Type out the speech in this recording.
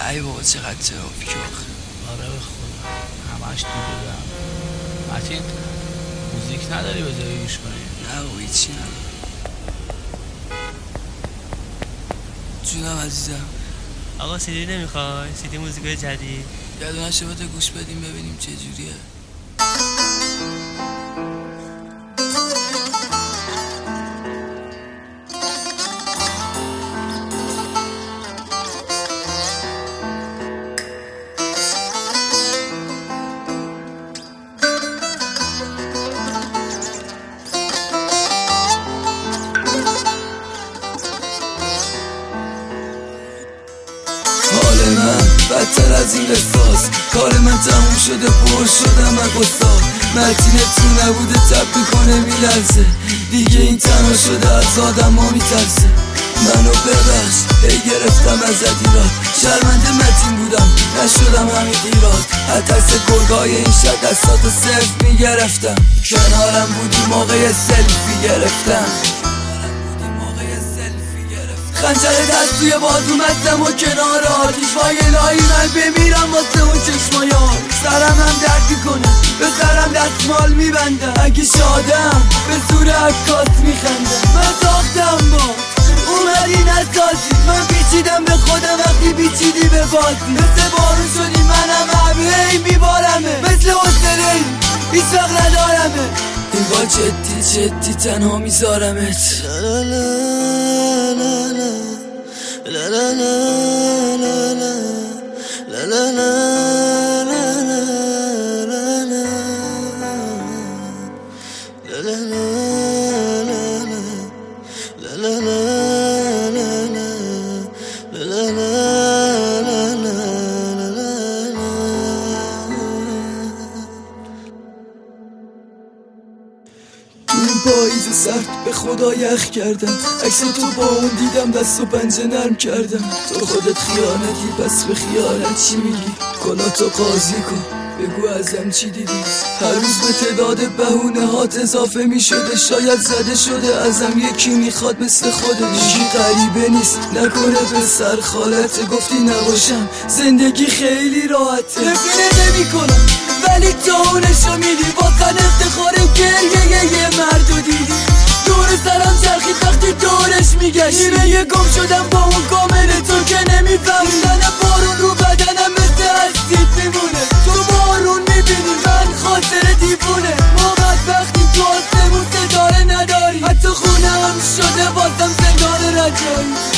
ای بابا چقدر ترافیک آخه. آره به خدا همش تو بودم. متین موزیک نداری بذاری گوش کنی؟ نه بابا هیچی نداری. جونم عزیزم. آقا سیدی نمیخوای؟ سیدی موزیکای جدید یه دونه شبات گوش بدیم ببینیم چه جوریه. حال من بدتر از این قصاص، کار من تموم شده، پر شدم من قصاص. متین تو نبوده تب میکنه میلرزه، دیگه این تنها شده از آدم ها میترسه. منو ببخش ای گرفتم ازت ایراد، شرمنده متین بودم نشدم همین ایراد. از ترس گرگای این شب دستاتو صرف میگرفتم، کنارم بودی موقع سلفی گرفتم. خنجر دست توی بازوم هستم و کنار آتیش وای الهی من بمیرم واسه اون چشمایان. سرم هم درد میکنه به سرم دستمال میبندم، اگه شادم به زور عکاس میخندم. من ساختم با اومدی نسازی، من پیچیدم به خودم وقتی پیچیدی به بازی. مثل بارون شدی منم هی میبارمه، مثل حسنه هیچ وقت ندارمه. این با جدی تنها میذارمت. پاییز سرد به خدا یخ کردم، عکس تو با اون دیدم دست و پنجه نرم کردم. تو خودت خیانتی پس به خیانت چی میگی؟ کلاتو قاضی کن بگو ازم چی دیدی؟ هر روز به تعداد بهونه هات اضافه میشده، شاید زده شده ازم یکی میخواد مثل خودش. یکی غریبه نیست نکنه به سر خالته، گفتی نباشم زندگی خیلی راحته. نفینه نمی کنم ولی تو اونشو میدی، واقعا افتخاره گریه یه مردو دیدی. دور سرم چرخید وقتی دورش میگشت، نیمه یه گم شدم با اون کامل تو که نمیفهمی. زنه بارون رو بدنم مثل اسید میمونه، تو بارون میبینی من خاطر دیوونه. ما بدبختی تو آسمون ستاره نداری، حتی خونه هم شده بازم زندان رجایی.